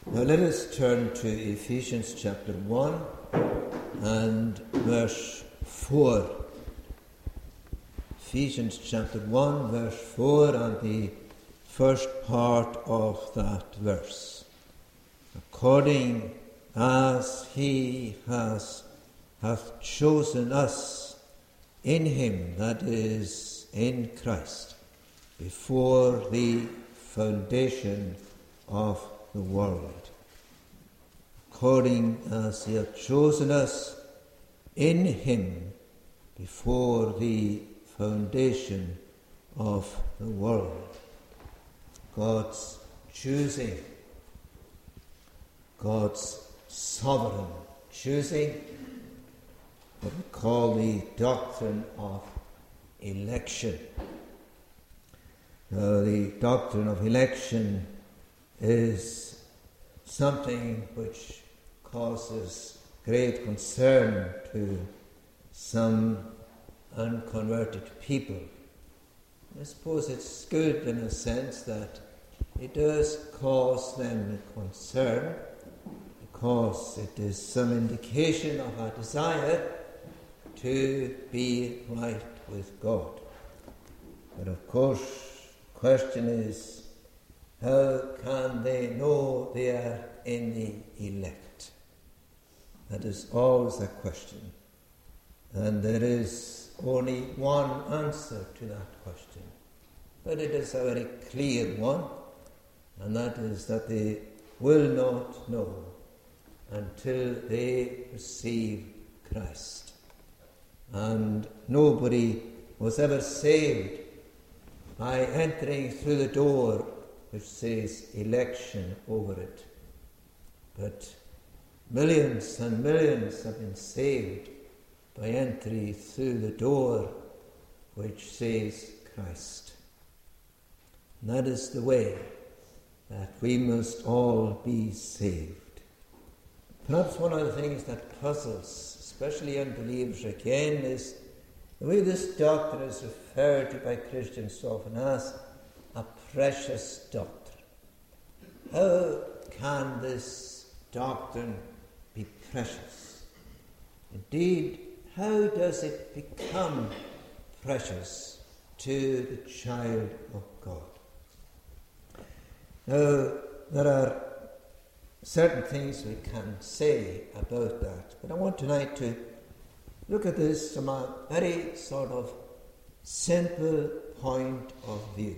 Now let us turn to Ephesians chapter 1 and verse 4. Ephesians chapter 1 verse 4 and the first part of that verse. According as he hath chosen us in him, that is, in Christ, before the foundation of the world. According as he hath chosen us in him before the foundation of the world. God's choosing, God's sovereign choosing, what we call the doctrine of election. Now, the doctrine of election is something which causes great concern to some unconverted people. I suppose it's good in a sense that it does cause them concern, because it is some indication of our desire to be right with God. But of course, the question is, how can they know they are in the elect? That is always a question. And there is only one answer to that question. But it is a very clear one, and that is that they will not know until they receive Christ. And nobody was ever saved by entering through the door which says election over it. But millions and millions have been saved by entry through the door which says Christ. And that is the way that we must all be saved. Perhaps one of the things that puzzles, especially unbelievers again, is the way this doctrine is referred to by Christians so often as a precious doctrine. How can this doctrine be precious? Indeed, how does it become precious to the child of God? Now, there are certain things we can say about that, but I want tonight to look at this from a very sort of simple point of view.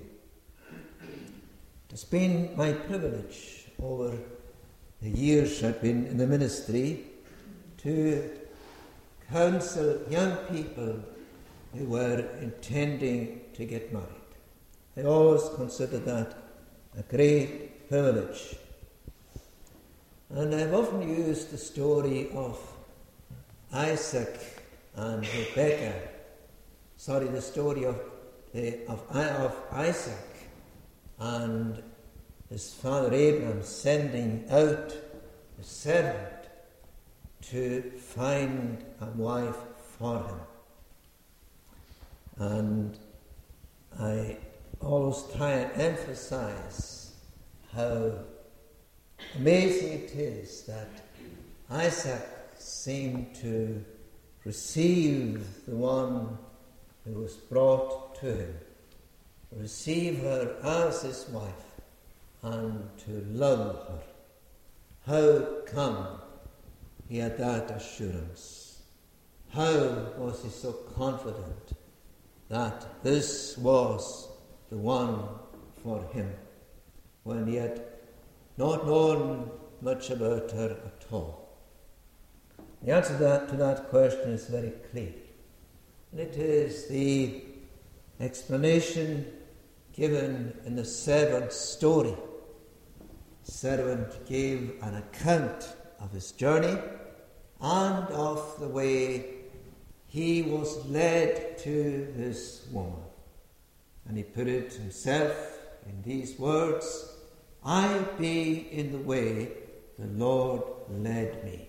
It's been my privilege over the years I've been in the ministry to counsel young people who were intending to get married. I always considered that a great privilege. And I've often used the story of Isaac and Rebekah. The story of Isaac and his father Abraham sending out a servant to find a wife for him. And I always try and emphasize how amazing it is that Isaac seemed to receive the one who was brought to him, receive her as his wife, and to love her. How come he had that assurance? How was he so confident that this was the one for him, when he had not known much about her at all? The answer to that question is very clear. And it is the explanation given in the servant's story. The servant gave an account of his journey and of the way he was led to this woman. And he put it himself in these words, "I be in the way the Lord led me."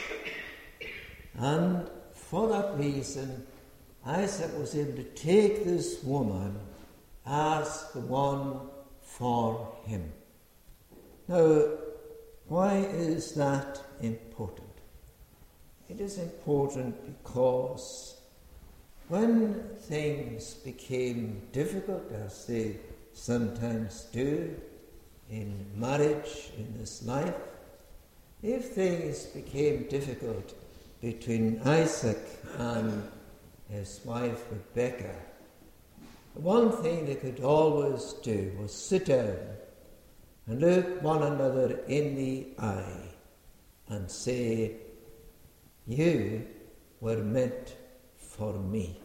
And for that reason, Isaac was able to take this woman as the one for him. Now, Why is that important? It is important because when things became difficult, as they sometimes do in marriage, in this life, if things became difficult between Isaac and his wife Rebekah, the one thing they could always do was sit down and look one another in the eye and say, "You were meant for me."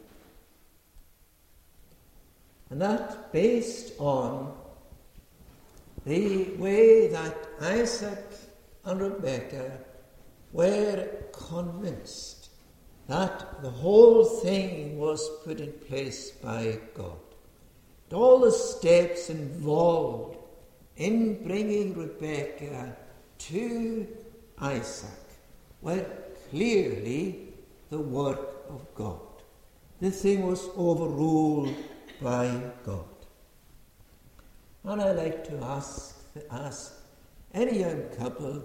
And that based on the way that Isaac and Rebekah were convinced that the whole thing was put in place by God. And all the steps involved in bringing Rebekah to Isaac were clearly the work of God. The thing was overruled by God. And I like to ask any young couple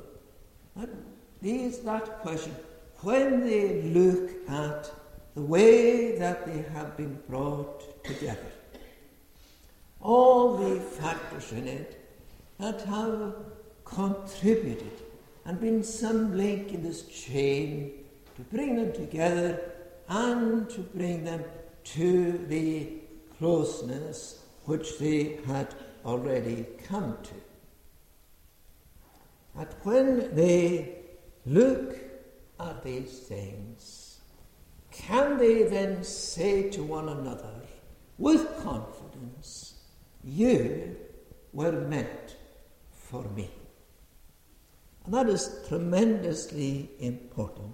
that question when they look at the way that they have been brought together. All the factors in it that have contributed and been some link in this chain to bring them together and to bring them to the closeness which they had already come to. That when they look at these things, can they then say to one another with confidence, "You were meant for me"? And that is tremendously important.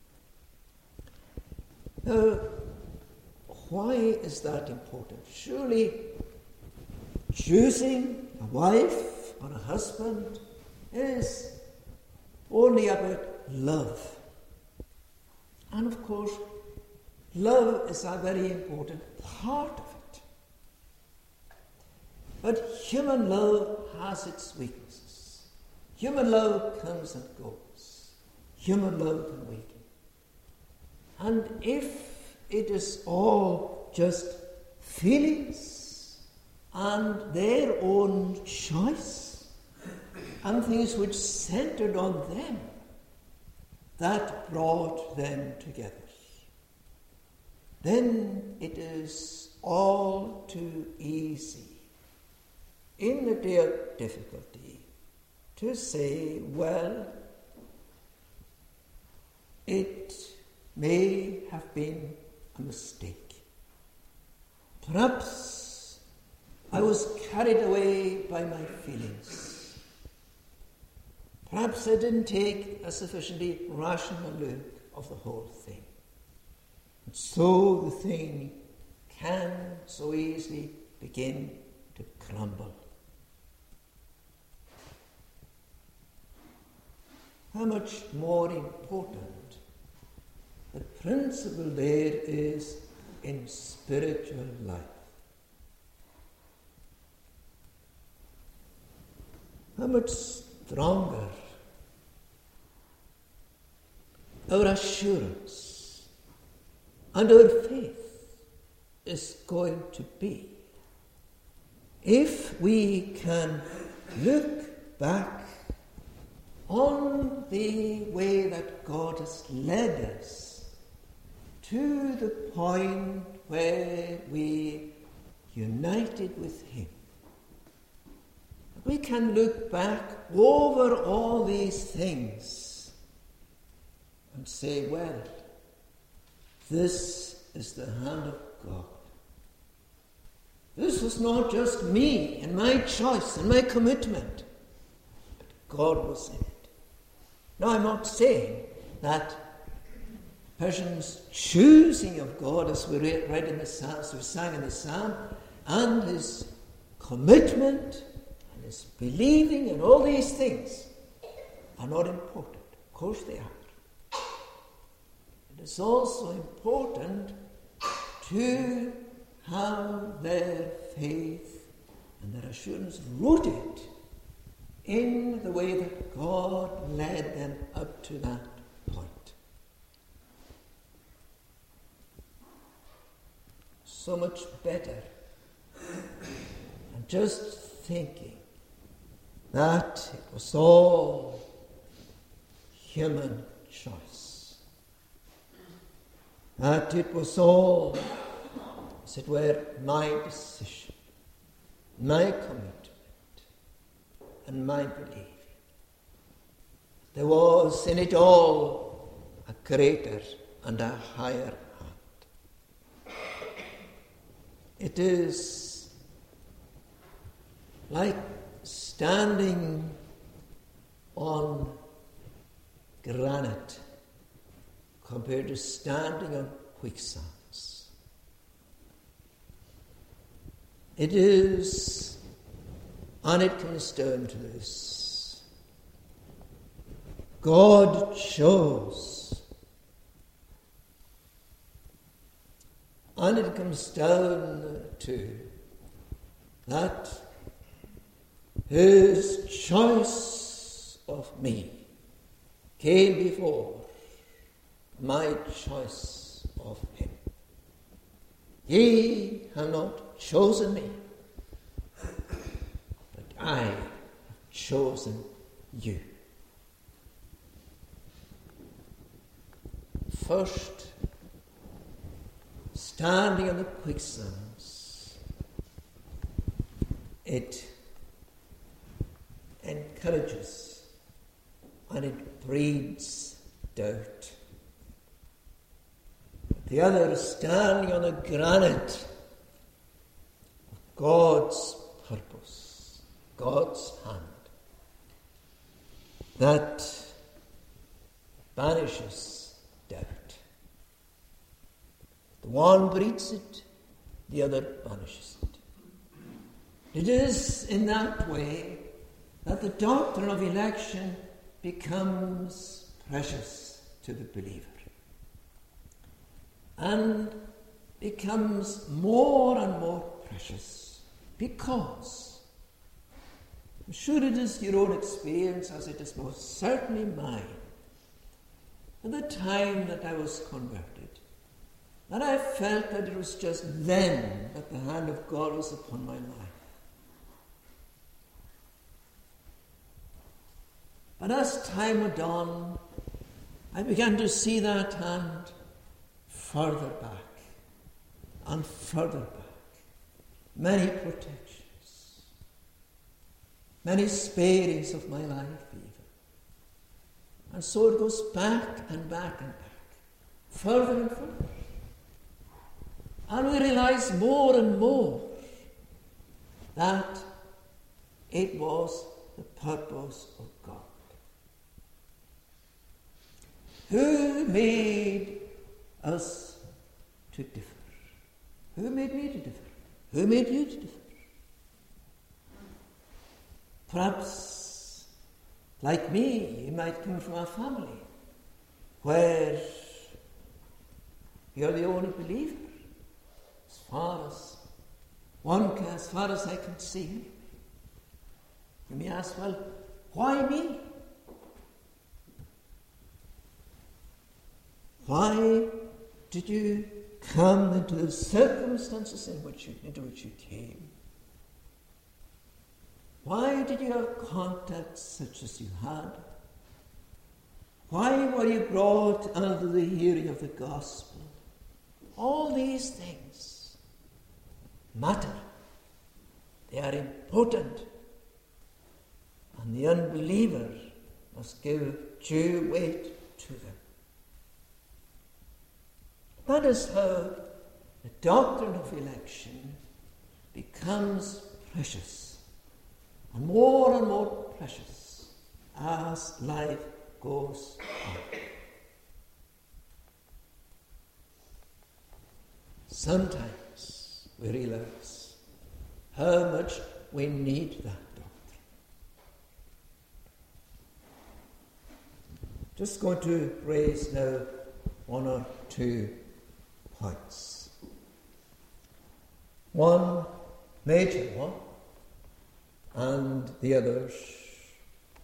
Now, why is that important? Surely choosing a wife or a husband is only about love. And of course, love is a very important part of it. But human love has its weaknesses. Human love comes and goes. Human love can weaken. And if it is all just feelings and their own choice and things which centered on them that brought them together, then it is all too easy in the day of difficulty to say, well, it may have been a mistake. Perhaps I was carried away by my feelings. Perhaps I didn't take a sufficiently rational look of the whole thing. And so the thing can so easily begin to crumble. How much more important the principle there is in spiritual life. How much stronger our assurance and our faith is going to be if we can look back on the way that God has led us to the point where we united with Him. We can look back over all these things and say, well, this is the hand of God. This was not just me and my choice and my commitment, but God was in it. Now, I'm not saying that person's choosing of God, as we read in the Psalms, we sang in the Psalm, and his commitment and his believing and all these things are not important. Of course they are. It is also important to have their faith and their assurance rooted in the way that God led them up to that point. So much better than just thinking that it was all human choice, that it was all, as it were, my decision, my commitment, and my believing. There was in it all a greater and a higher hand. It is like standing on granite compared to standing on quicksands. It is, and it comes down to this: God chose, and it comes down to that His choice of me came before my choice of Him. Ye have not chosen me, but I have chosen you. First, standing on the quicksands, it encourages and it breeds doubt. The other, standing on the granite of God's purpose, God's hand, that banishes doubt. The one breeds it, the other banishes it. It is in that way that the doctrine of election becomes precious to the believer and becomes more and more precious because, I'm sure it is your own experience, as it is most certainly mine, at the time that I was converted, that I felt that it was just then that the hand of God was upon my life. But as time went on, I began to see that hand further back and further back. Many protections, many sparings of my life even. And so it goes back and back and back, further and further. And we realize more and more that it was the purpose of God. Who made us to differ? Who made me to differ? Who made you to differ? Perhaps, like me, you might come from a family where you're the only believer, as far as I can see. You may ask, well, why me? Why did you come into the circumstances into which you came? Why did you have contacts such as you had? Why were you brought under the hearing of the gospel? All these things matter. They are important. And the unbeliever must give due weight to them. That is how the doctrine of election becomes precious, and more precious as life goes on. Sometimes we realize how much we need that doctrine. Just going to raise now one or two points. One major one, and the others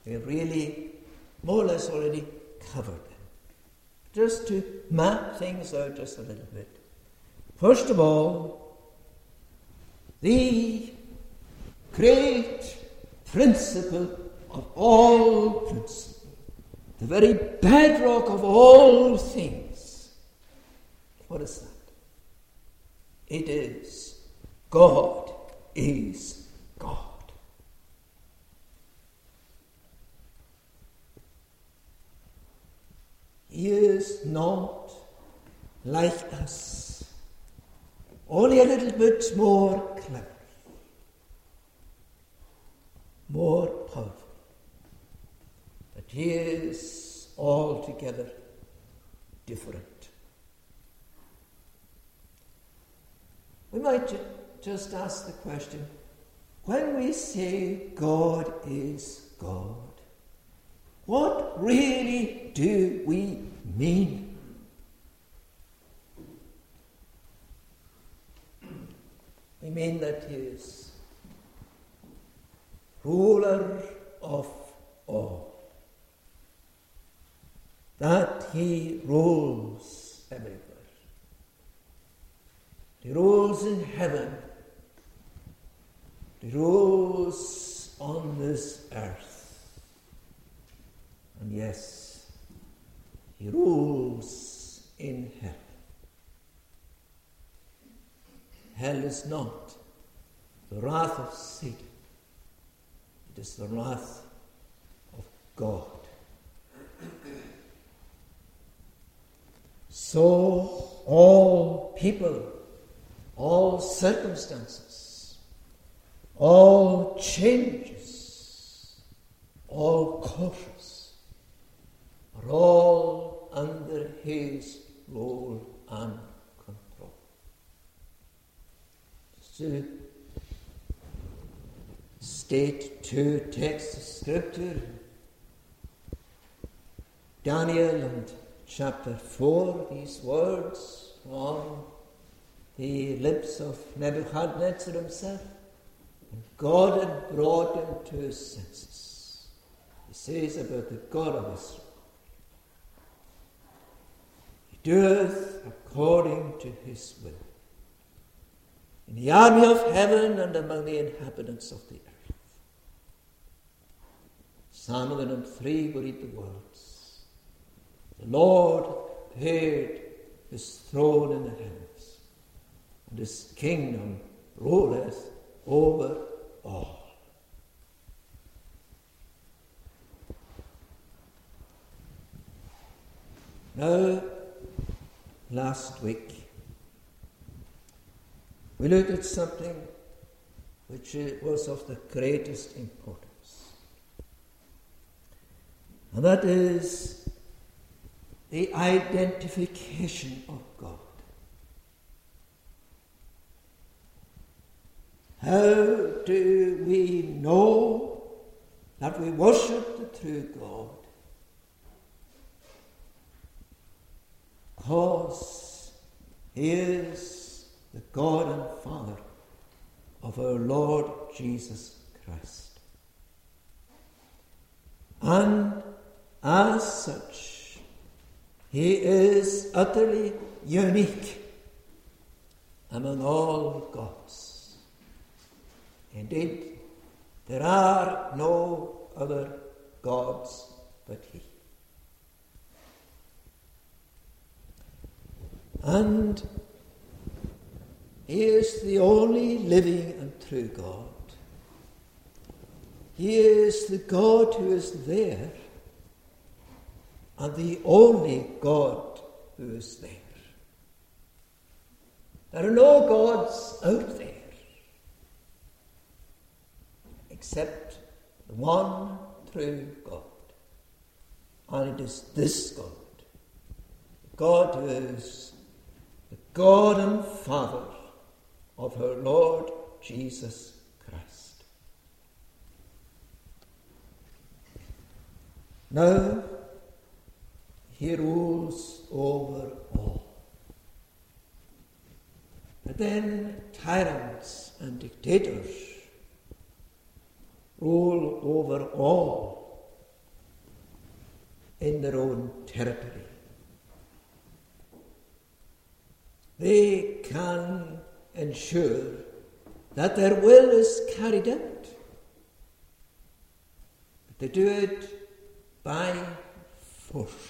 We really more or less already covered them. Just to map things out just a little bit. First of all, the great principle of all principles, the very bedrock of all things. What is that? It is God is God. He is not like us, only a little bit more clever, more powerful. But he is altogether different. We might just ask the question, when we say God is God, what really do we mean? We mean that he is ruler of all, that he rules everywhere. He rules in heaven. He rules on this earth. And yes, he rules in hell. Hell is not the wrath of Satan. It is the wrath of God. So all people, all circumstances, all changes, all courses are all under his rule and control. To state two texts of Scripture, Daniel and chapter 4, these words from the lips of Nebuchadnezzar himself. And God had brought him to his senses. He says about the God of Israel, he doeth according to his will in the army of heaven and among the inhabitants of the earth. Psalm 103 will read the words, the Lord prepared his throne in the heavens, and his kingdom ruleth over all. Now, last week, we looked at something which was of the greatest importance, and that is the identification of God. How do we know that we worship the true God? Because he is the God and Father of our Lord Jesus Christ. And as such, he is utterly unique among all gods. Indeed, there are no other gods but he. And he is the only living and true God. He is the God who is there, and the only God who is there. There are no gods out there except the one true God. And it is this God, God who is the God and Father of our Lord Jesus Christ. Now, he rules over all. But then tyrants and dictators rule over all in their own territory. They can ensure that their will is carried out. But they do it by force.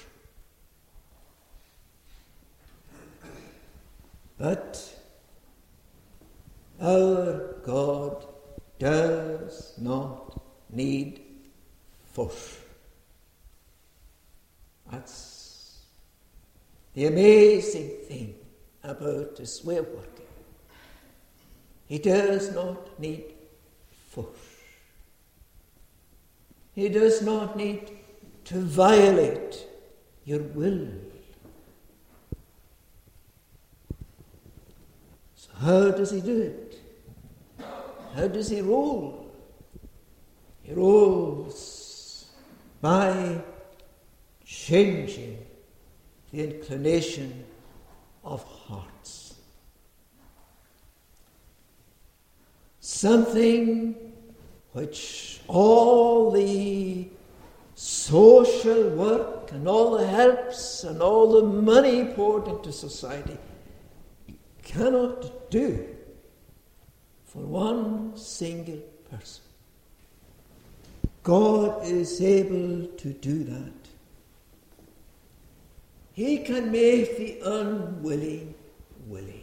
But our God does not need force. That's the amazing thing about His way of working. He does not need force. He does not need to violate your will. So how does He do it? How does He rule? He rules by changing the inclination of hearts. Something which all the social work and all the helps and all the money poured into society cannot do for one single person. God is able to do that. He can make the unwilling willing.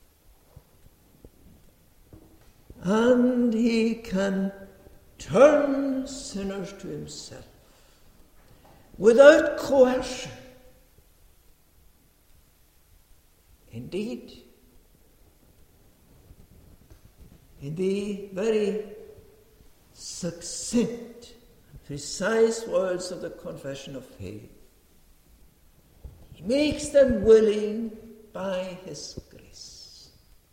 And He can turn sinners to Himself without coercion. Indeed, in the very succinct and precise words of the Confession of Faith, He makes them willing by His grace,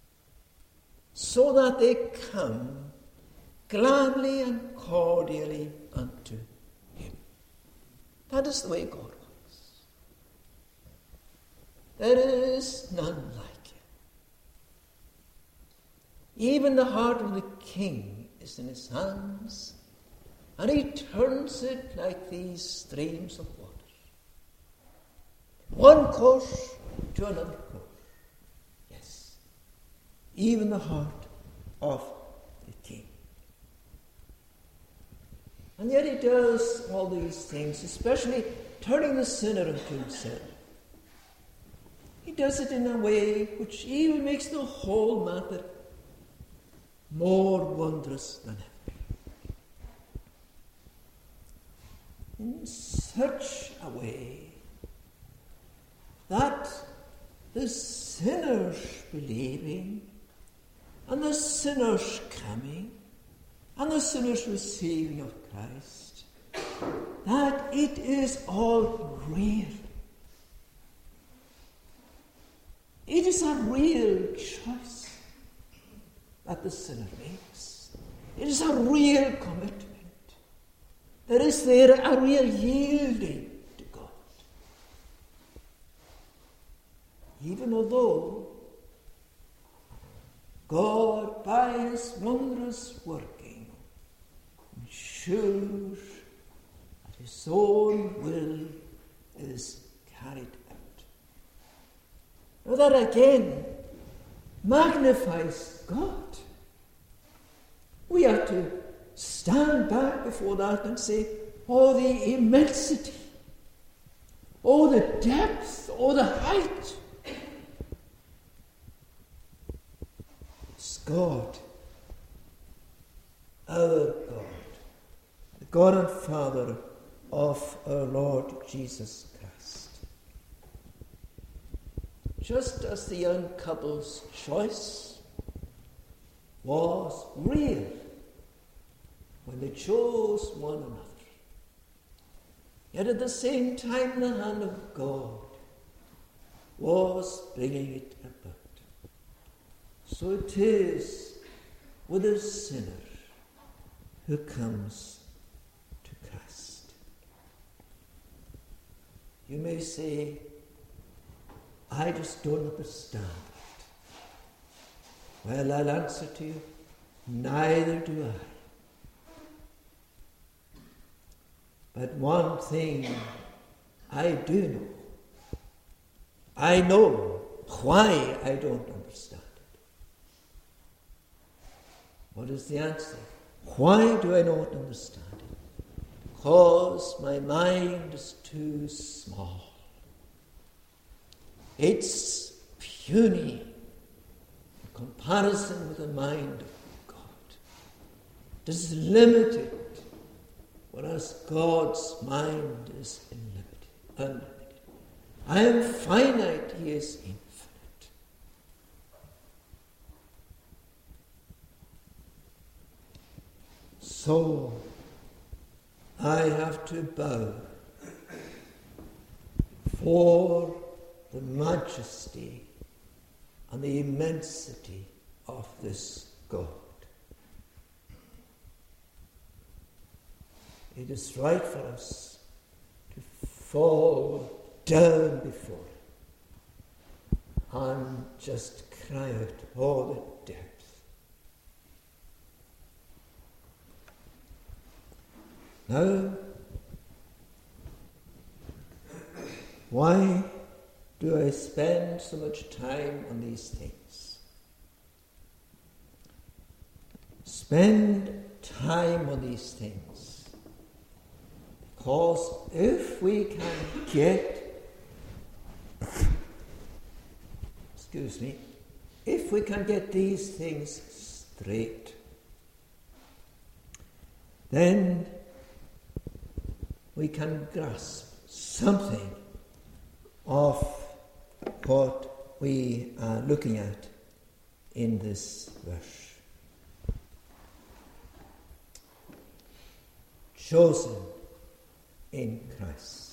so that they come gladly and cordially unto Him. That is the way God works. There is none like Him. Even the heart of the king is in His hands, and He turns it like these streams of water. One course to another course. Yes, even the heart of the king. And yet He does all these things, especially turning the sinner unto Himself. He does it in a way which even makes the whole matter more wondrous than ever. In such a way that the sinners believing, and the sinners coming, and the sinners receiving of Christ, that it is all real. It is a real choice that the sinner makes. It is a real commitment. There is there a real yielding to God. Even although God, by His wondrous working, ensures that His own will is carried out. Now that again magnifies God. We have to stand back before that and say, oh, the immensity, oh, the depth, oh, the height. It's God, our God, the God and Father of our Lord Jesus Christ. Just as the young couple's choice was real when they chose one another, yet at the same time the hand of God was bringing it about. So it is with a sinner who comes to Christ. You may say, I just don't understand it. Well, I'll answer to you, neither do I. But one thing I do know. I know why I don't understand it. What is the answer? Why do I not understand it? Because my mind is too small. It's puny in comparison with the mind of God. It is limited, whereas God's mind is unlimited. I am finite, he is infinite. So I have to bow for the majesty and the immensity of this God. It is right for us to fall down before him and just cry out all the depth. Now, why do I spend so much time on these things? Spend time on these things because if we can get if we can get these things straight, then we can grasp something of what we are looking at in this verse. Chosen in Christ.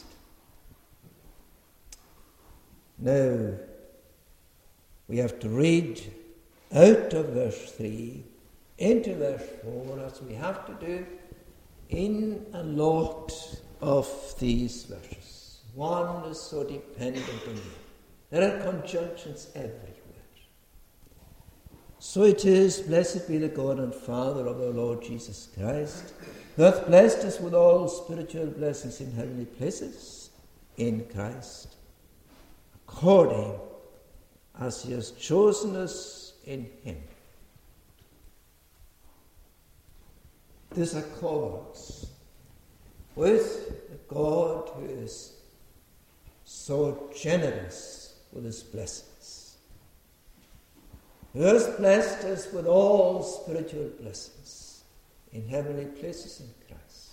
Now, we have to read out of verse 3 into verse 4, as we have to do in a lot of these verses. One is so dependent on the other. There are conjunctions everywhere. So it is, blessed be the God and Father of our Lord Jesus Christ, who hath blessed us with all spiritual blessings in heavenly places in Christ, according as he has chosen us in him. This accords with the God who is so generous with his blessings, who has blessed us with all spiritual blessings in heavenly places in Christ.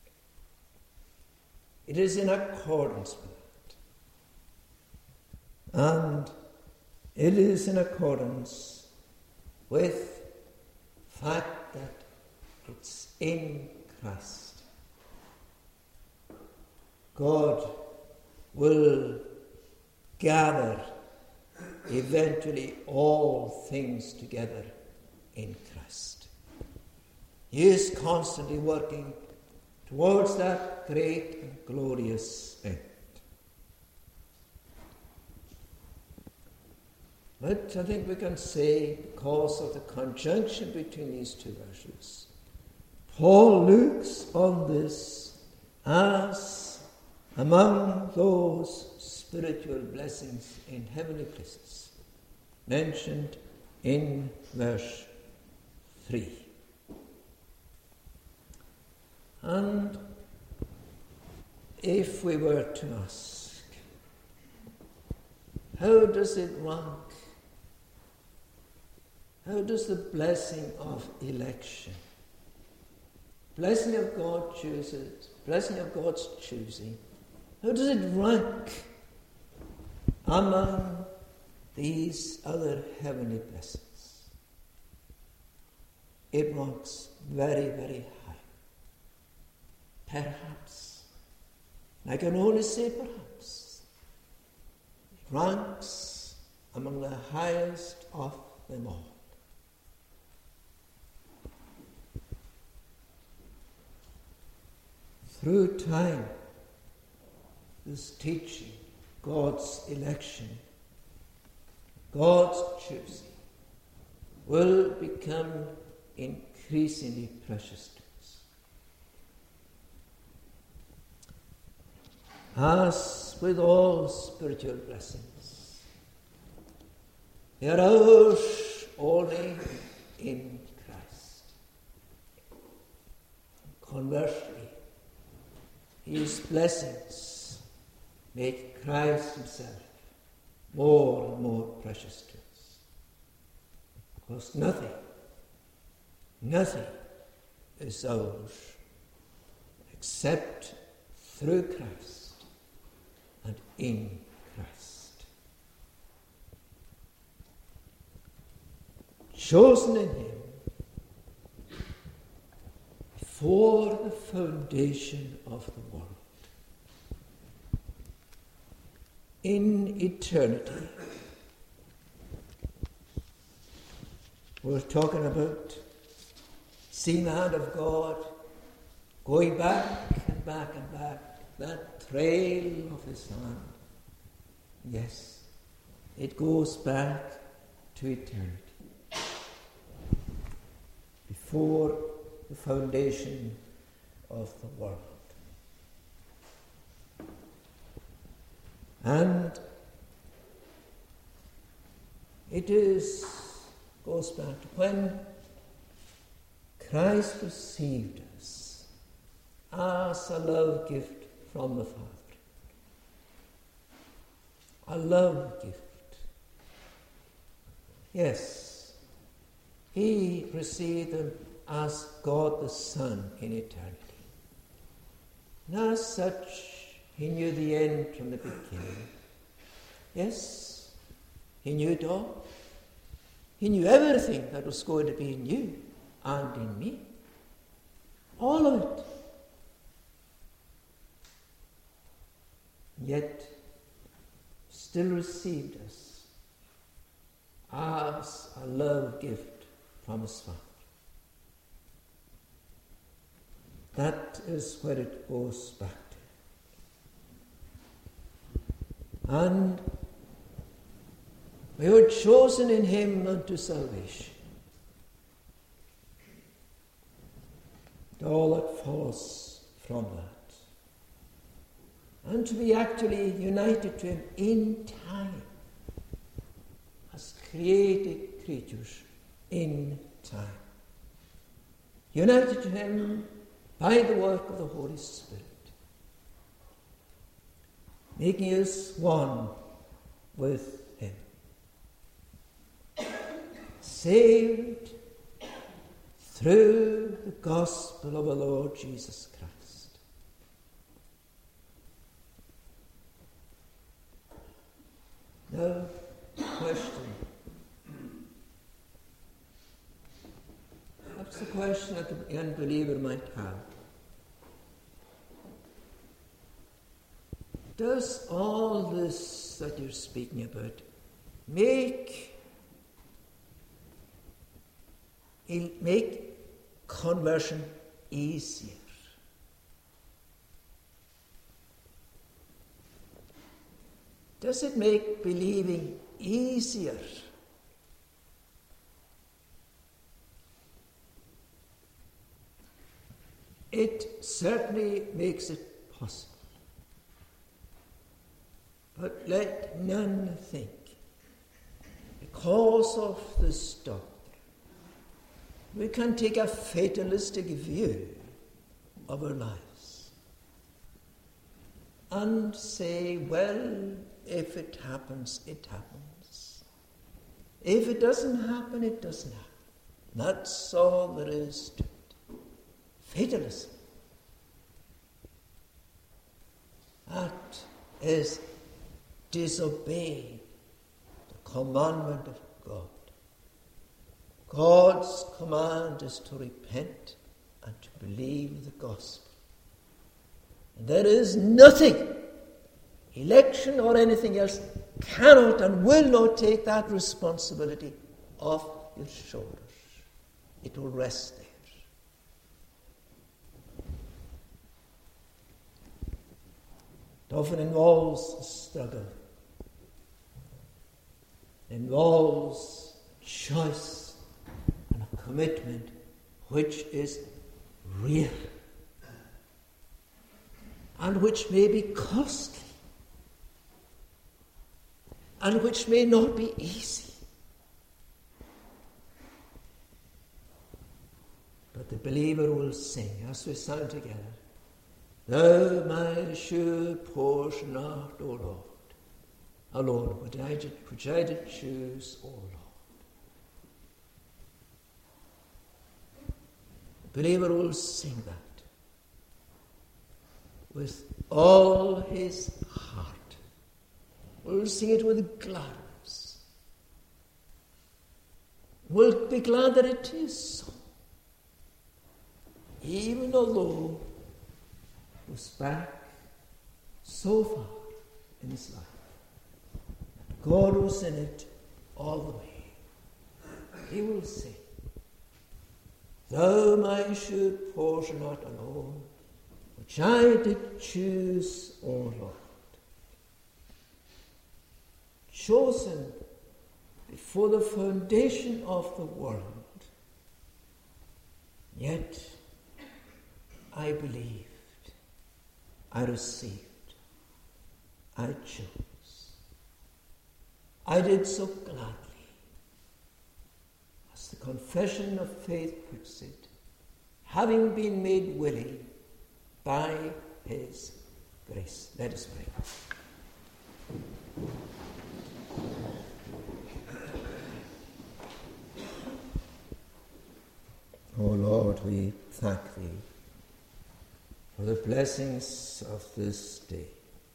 It is in accordance with that. And it is in accordance with the fact that it's in Christ. God will gather eventually all things together in Christ. He is constantly working towards that great and glorious end. But I think we can say, because of the conjunction between these two verses, Paul looks on this as among those spiritual blessings in heavenly places mentioned in verse 3. And if we were to ask, how does it rank? How does the blessing of election, blessing of God chooses, blessing of God's choosing, how does it rank among these other heavenly blessings? It ranks very, very high. Perhaps, I can only say perhaps, it ranks among the highest of them all. Through time, this teaching, God's election, God's choosing, will become increasingly precious to us. As with all spiritual blessings, they are ours only in Christ. Conversely, His blessings make Christ Himself more and more precious to us. Because nothing is ours except through Christ and in Christ. Chosen in Him before the foundation of the world. In eternity. We're talking about seeing the hand of God going back and back and back, that trail of His hand. Yes, it goes back to eternity. Before the foundation of the world. And it goes back to when Christ received us as a love gift from the Father. A love gift. Yes, He received them as God the Son in eternity. And as such, He knew the end from the beginning. Yes, He knew it all. He knew everything that was going to be in you and in me. All of it. Yet, still received us as a love gift from His Father. That is where it goes back to. And we were chosen in Him unto salvation. And all that follows from that. And to be actually united to Him in time as created creatures in time. United to Him by the work of the Holy Spirit. Making us one with Him. Saved through the gospel of our Lord Jesus Christ. Now, question. That's the question that the unbeliever might have. Does all this that you're speaking about make conversion easier? Does it make believing easier? It certainly makes it possible. But let none think, because of this doctrine, we can take a fatalistic view of our lives and say, well, if it happens, it happens. If it doesn't happen, it doesn't happen. That's all there is to it. Fatalism. That is disobeying the commandment of God. God's command is to repent and to believe the gospel. And there is nothing, election or anything else, cannot and will not take that responsibility off your shoulders. It will rest there. It often involves a struggle. It involves choice and a commitment which is real. and which may be costly, and which may not be easy. But the believer will sing as we sound together, Thou my sure portion art, O Lord, alone which I did choose, O Lord. The believer will sing that with all his heart. Will sing it with gladness. Will be glad that it is so. Even although it was back so far in his life, God was in it all the way. He will say, Thou my sure portion art alone, which I did choose, O Lord. Chosen before the foundation of the world, yet I believed, I received, I chose. I did so gladly, as the confession of faith puts it, having been made willing by his grace. Let us pray. O Lord, we thank thee for the blessings of this day.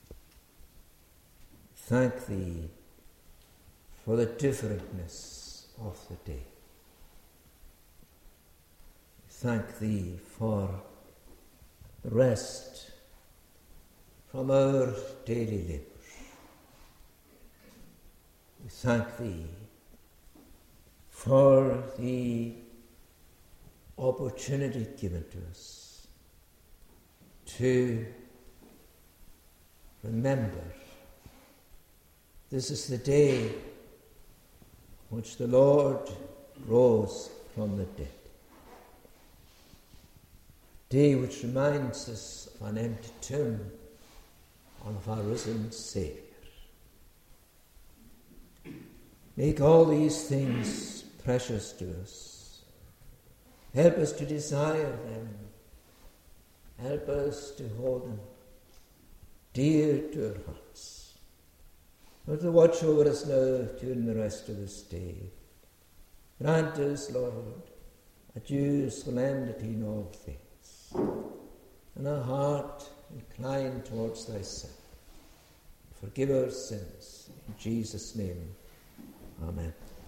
Thank thee for the differentness of the day. Thank thee for the rest from our daily labours. We thank thee for the opportunity given to us to remember this is the day which the Lord rose from the dead. Day which reminds us of an empty tomb and of our risen Saviour. Make all these things precious to us. Help us to desire them. Help us to hold them dear to our hearts. Lord, to watch over us now during the rest of this day. Grant us, Lord, a due solemnity in all things, and a heart inclined towards thyself. Forgive our sins. In Jesus' name, amen.